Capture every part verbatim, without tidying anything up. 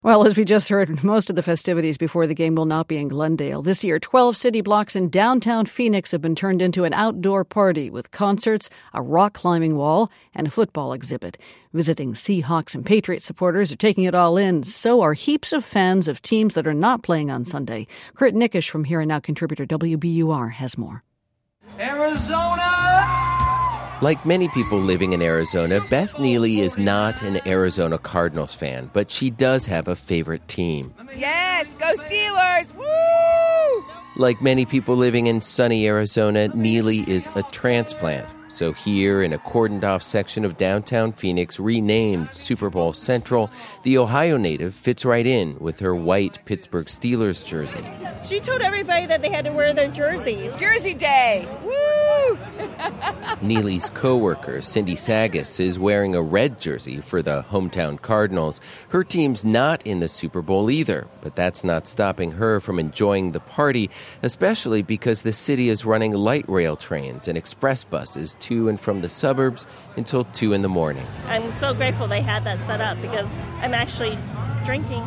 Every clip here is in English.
Well, as we just heard, most of the festivities before the game will not be in Glendale. This year, twelve city blocks in downtown Phoenix have been turned into an outdoor party with concerts, a rock climbing wall, and a football exhibit. Visiting Seahawks and Patriots supporters are taking it all in. So are heaps of fans of teams that are not playing on Sunday. Kurt Nickish from Here and Now contributor W B U R has more. Arizona! Like many people living in Arizona, Beth Neely is not an Arizona Cardinals fan, but she does have a favorite team. Yes, go Steelers! Woo! Like many people living in sunny Arizona, Neely is a transplant. So here, in a cordoned-off section of downtown Phoenix renamed Super Bowl Central, the Ohio native fits right in with her white Pittsburgh Steelers jersey. She told everybody that they had to wear their jerseys. Jersey Day! Woo! Neely's co-worker, Cindy Sagas, is wearing a red jersey for the hometown Cardinals. Her team's not in the Super Bowl either, but that's not stopping her from enjoying the party, especially because the city is running light rail trains and express buses to and from the suburbs until two in the morning. I'm so grateful they had that set up because I'm actually drinking.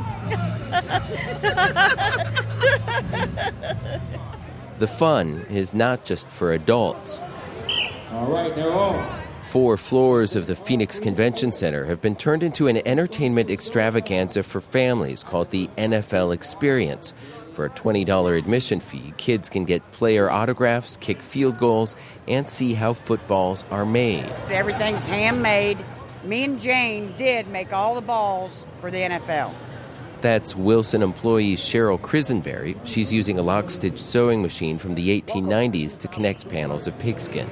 The fun is not just for adults. All right, they're on. Four floors of the Phoenix Convention Center have been turned into an entertainment extravaganza for families called the N F L Experience. For a twenty dollars admission fee, kids can get player autographs, kick field goals, and see how footballs are made. Everything's handmade. Me and Jane did make all the balls for the N F L. That's Wilson employee Cheryl Krisenberry. She's using a lock-stitch sewing machine from the eighteen nineties to connect panels of pigskin.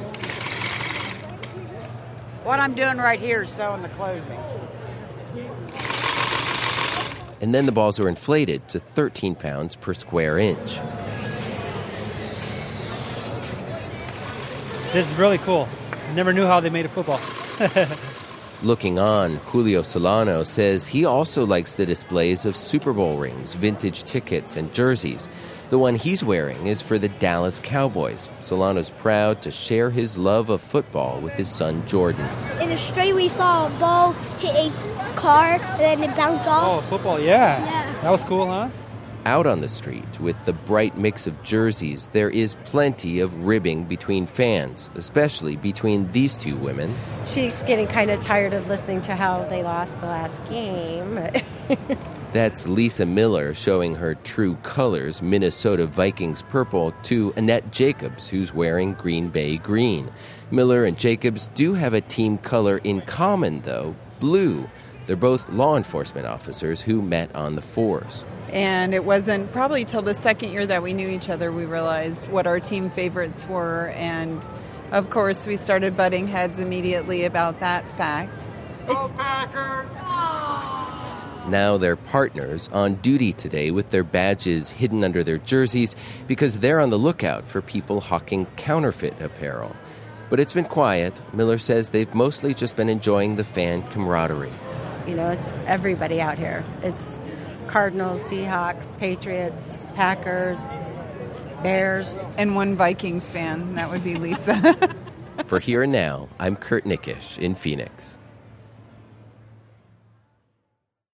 What I'm doing right here is sewing the closing. And then the balls are inflated to thirteen pounds per square inch. This is really cool. I never knew how they made a football. Looking on, Julio Solano says he also likes the displays of Super Bowl rings, vintage tickets, and jerseys. The one he's wearing is for the Dallas Cowboys. Solano's proud to share his love of football with his son, Jordan. In a straight, we saw a ball hit a car, and then it bounced off. Oh, football, yeah. Yeah. That was cool, huh? Out on the street, with the bright mix of jerseys, there is plenty of ribbing between fans, especially between these two women. She's getting kind of tired of listening to how they lost the last game. That's Lisa Miller showing her true colors, Minnesota Vikings purple, to Annette Jacobs, who's wearing Green Bay green. Miller and Jacobs do have a team color in common, though, blue. They're both law enforcement officers who met on the force. And it wasn't probably till the second year that we knew each other we realized what our team favorites were. And, of course, we started butting heads immediately about that fact. Go Packers! Now they're partners on duty today with their badges hidden under their jerseys because they're on the lookout for people hawking counterfeit apparel. But it's been quiet. Miller says they've mostly just been enjoying the fan camaraderie. You know, it's everybody out here. It's Cardinals, Seahawks, Patriots, Packers, Bears. And one Vikings fan. That would be Lisa. For Here and Now, I'm Kurt Nickish in Phoenix.